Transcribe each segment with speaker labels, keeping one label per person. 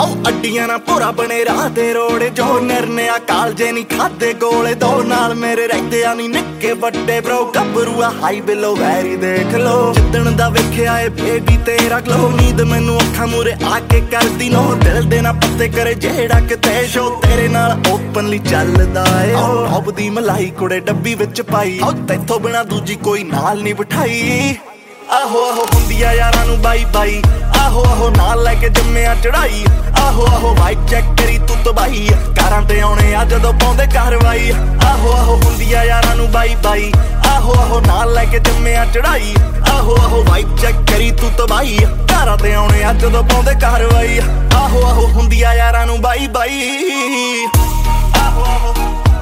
Speaker 1: ਅੱਡੀਆਂ ਨਾ ਭੋਰਾ ਬਣੇ ਰਾਹ ਤੇ ਰੋੜੇ ਜੋ ਨਿਰਨਿਆ ਕਾਲਜੇ ਨਹੀਂ ਖਾਦੇ ਗੋਲੇ ਦੋ ਨਾਲ ਮੇਰੇ ਰਹਿੰਦਿਆਂ ਨਹੀਂ ਨਿੱਕੇ ਵੱਡੇ ਬ్రో ਗੱਭਰੂਆ ਹਾਈ ਬਿਲੋ ਵੈਰੀ ਦੇਖ ਲੋ ਜਿੱਦਣ ਦਾ ਵੇਖਿਆ ਏ ਬੇਬੀ ਤੇਰਾ ਗਲੋ ਨੀਂਦ ਮੈਨੂੰ ਅੱਖਾਂ ਮੂਰੇ ਆ ਕੇ ਕਰਦੀ ਨੋ ਦਿਲ ਦੇ ਨਾ ਪੱਤੇ ਕਰੇ ਜਿਹੜਾ ਕਿਤੇ ਸ਼ੋ ਤੇਰੇ ਨਾਲ ਓਪਨਲੀ ਚੱਲਦਾ ਏ ਟੌਪ ਦੀ ਮਲਾਈ ਕੁੜੇ ਡੱਬੀ ਵਿੱਚ ਪਾਈ ਤੈਥੋਂ ਬਿਨਾ ਦੂਜੀ ਕੋਈ ਨਾਲ ਨਹੀਂ ਬਿਠਾਈ ਆਹੋ ਆਹੋ ਹੁੰਦੀਆਂ ਯਾਰਾਂ ਨੂੰ ਬਾਈ ਬਾਈ ਆਹੋ ਆਹੋ ਨਾਲ ਲੈ ਕੇ ਜੰਮਿਆ ਚੜਾਈ ਆਹੋ ਆਹੋ ਵਾਈਟ ਚੈੱਕ ਕਰੀ ਤੂੰ ਤਬਾਈ ਕਾਰਾਂ ਤੇ ਆਉਣੇ ਆ ਜਦੋਂ ਪਾਉਂਦੇ ਕਾਰਵਾਈ ਆਹੋ ਆਹੋ ਹੁੰਦੀਆਂ ਯਾਰਾਂ ਨੂੰ ਬਾਈ ਬਾਈ ਆਹੋ ਆਹੋ ਨਾਲ ਲੈ ਕੇ ਜੰਮਿਆ ਚੜਾਈ ਆਹੋ ਆਹੋ ਵਾਈਟ ਚੈੱਕ ਕਰੀ ਤੂੰ ਤਬਾਈ ਕਾਰਾਂ ਤੇ ਆਉਣੇ ਆ ਜਦੋਂ ਪਾਉਂਦੇ ਕਾਰਵਾਈ ਆਹੋ ਆਹੋ ਹੁੰਦੀਆਂ ਯਾਰਾਂ ਨੂੰ ਬਾਈ ਬਾਈ ਆਹੋ ਆਹੋ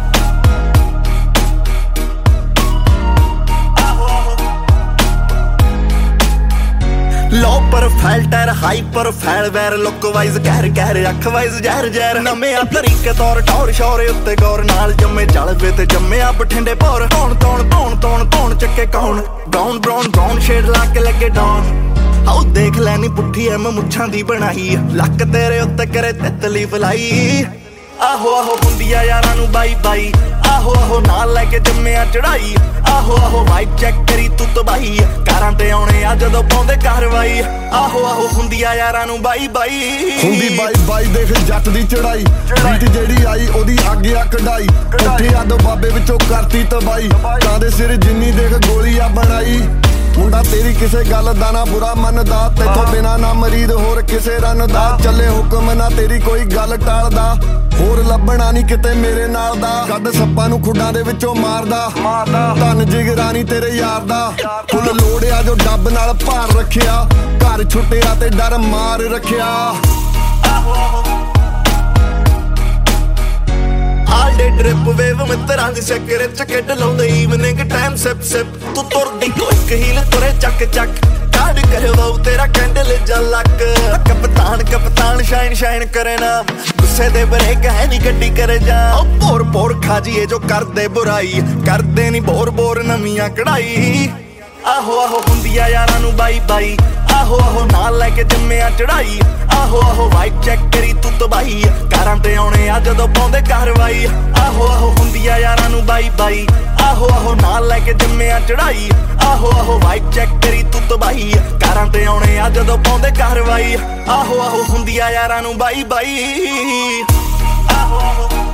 Speaker 1: low profile tyre high profile ਵੈਰ ਲੁੱਕ ਵਾਈਜ਼ ਕਹਿਰ ਕਹਿਰ ਅੱਖ ਵਾਈਜ਼ ਜ਼ਹਿਰ ਜ਼ਹਿਰ ਨਵੇਂ ਤਰੀਕੇ ਤੌਰ ਟੌਰ ਸ਼ੌਰੇ ਉੱਤੇ ਗੌਰ ਨਾਲ ਜੰਮੇ ਜਲਵੇ ਤੇ ਜੰਮਿਆ ਬਠਿੰਡੇ ਭੌਰ ਧੌਣ ਚੱਕੇ ਕੌਣ ਬਰਾਊਨ ਬਰਾਊਨ ਸ਼ੇਡ ਲਾ ਕੇ ਲੱਗੇ ਡਾਊਨ ਆਓ ਦੇਖ ਲੈਣੀ ਪੁੱਠੀ ਐ ਮੈਂ ਮੁੱਛਾਂ ਦੀ ਬਣਾਈ ਲੱਕ ਤੇਰੇ ਉੱਤੇ ਕਰੇ ਤਿੱਤਲੀ ਫਲਾਈ ਆਹੋ ਆਹੋ ਹੁੰਦੀਆਂ ਯਾਰਾਂ ਨੂੰ ਬਾਈ ਬਾਈ ਆਹੋ ਆਹੋ ਨਾਲ ਲੈ ਕੇ ਜੰਮਿਆ ਚੜਾਈ ਆਹੋ ਆਹੋ ਵਾਈਟ ਚੈੱਕ ਕਰੀ ਤੂੰ ਤਬਾਈ ਕਾਰਾਂ ਤੇ ਆਉਣੇ ਆ ਜਦੋਂ ਪਾਉਂਦੇ ਕਾਰਵਾਈ ਆਹੋ ਆਹੋ ਹੁੰਦੀਆਂ ਯਾਰਾਂ ਨੂੰ ਬਾਈ ਬਾਈ
Speaker 2: ਹੁੰਦੀ ਬਾਈ ਬਾਈ ਦੇਖ ਜੱਟ ਦੀ ਚੜਾਈ ਰੀਤ ਜਿਹੜੀ ਆਈ ਉਹਦੀ ਅੱਗੇ ਆ ਕਢਾਈ ਉੱਠੇ ਆਦੋ ਬਾਬੇ ਵਿੱਚੋਂ ਕਰਤੀ ਤਬਾਈ ਕਾਂ ਦੇ ਸਿਰ ਜਿੰਨੀ ਦੇਖ ਗੋਲੀ ਆ ਬਣਾਈ ਮੁੰਡਾ ਤੇਰੀ ਕਿਸੇ ਗੱਲ ਦਾ ਨਾ ਬੁਰਾ ਮੰਨਦਾ ਤੇਥੋਂ ਬਿਨਾ ਨਾ ਮਰੀਦ ਹੋਰ ਕਿਸੇ ਰਨ ਦਾ ਚੱਲੇ ਹੁਕਮ ਨਾ ਤੇਰੀ ਕੋਈ ਗੱਲ ਟਾਲਦਾ ਹੋਰ ਲੱਭਣਾ ਨਹੀਂ ਕਿਤੇ ਮੇਰੇ ਨਾਲ ਦਾ ਕੱਢ ਸੱਪਾਂ ਨੂੰ ਖੁੱਡਾਂ ਦੇ ਵਿੱਚੋਂ ਮਾਰਦਾ ਧੰਨ ਜਿਗਰਾਨੀ ਤੇਰੇ ਯਾਰ ਦਾ ਫੁੱਲ ਲੋੜਿਆ ਜੋ ਡੱਬ ਨਾਲ ਭਾਰ ਰੱਖਿਆ ਘਰ ਛੁੱਟਿਆ ਤੇ ਡਰ ਮਾਰ ਰੱਖਿਆ
Speaker 1: ਆਲਡੇ ਡ੍ਰਿਪ ਵੇਵ ਮਿੱਤਰਾਂ ਦੀ ਚੱਕਰ ਚ ਕੱਢ ਲਾਉਂਦੇ ਈਵਨਿੰਗ ਟਾਈਮ ਸਿਪ ਸਿਪ ਤੂੰ ਤੁਰਦੀ ਕੋਈ ਹੀਲ ਤੁਰੇ ਚੱਕ ਚੱਕ ਕਾੜ ਕਰਵਾਉ ਤੇਰਾ ਕੈਂਡਲ ਜਲਕ ਕਪਤਾਨ ਸ਼ਾਈਨ ਕਰੇ ਨਾ ਗੁੱਸੇ ਦੇ ਬ੍ਰੇਕ ਹੈ ਨੀ ਗੱਡੀ ਕਰੇ ਜਾ ਭੋਰ ਖਾ ਜੀਏ ਜੋ ਕਰਦੇ ਬੁਰਾਈ ਕਰਦੇ ਨੀ ਬੋਰ ਨਵੀਆਂ ਕਢਾਈ ਆਹੋ ਆਹੋ ਹੁੰਦੀਆਂ ਯਾਰਾਂ ਨੂੰ ਬਾਈ ਬਾਈ ਆਹੋ ਆਹੋ ਨਾਲ ਲੈ ਕੇ ਜੰਮਿਆ ਚੜਾਈ ਆਹੋ ਆਹੋ ਵਾਈਟ ਚੈੱਕ ਕਰੀ ਤੂੰ ਤਬਾਈ ਕਾਰਾਂ ਤੇ ਆਉਣੇ ਆ ਜਦੋਂ ਪਾਉਂਦੇ ਕਾਰਵਾਈ ਆਹੋ ਆਹੋ ਹੁੰਦੀਆਂ ਯਾਰਾਂ ਨੂੰ ਬਾਈ ਬਾਈ ਆਹੋ ਆਹੋ ਨਾਲ ਲੈ ਕੇ ਜੰਮਿਆ ਚੜਾਈ ਆਹੋ ਆਹੋ ਵਾਈਟ ਚੈੱਕ ਕਰੀ ਤੂੰ ਤਬਾਈ ਕਾਰਾਂ ਤੇ ਆਉਣੇ ਆ ਜਦੋਂ ਪਾਉਂਦੇ ਕਾਰਵਾਈ ਆਹੋ ਆਹੋ ਹੁੰਦੀਆਂ ਯਾਰਾਂ ਨੂੰ ਬਾਈ ਬਾਈ ਆਹੋ ਆਹੋ